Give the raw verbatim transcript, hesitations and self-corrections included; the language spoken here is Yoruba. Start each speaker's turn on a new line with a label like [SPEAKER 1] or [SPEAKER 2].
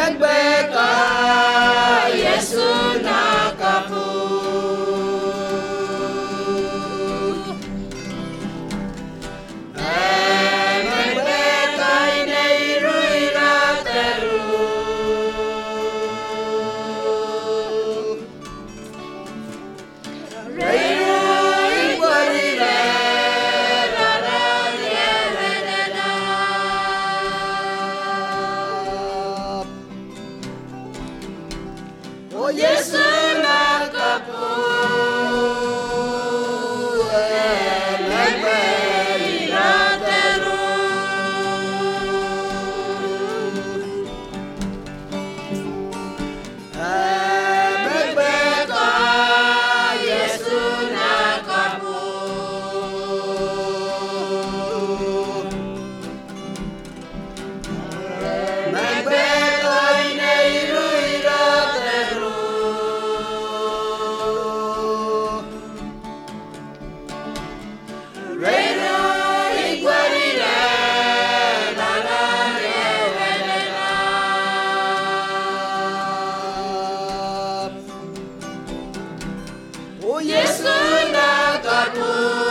[SPEAKER 1] Magbeka Yesu nakapu Magbeka ineiru irateru Reiru igwarire rara yerenena O Yesu nakapu Emegbe irateru Emegbeka Yesu nakapu Emegbeka ineiru irateru Reiru igwarire rara yerenena O Yesu nakapu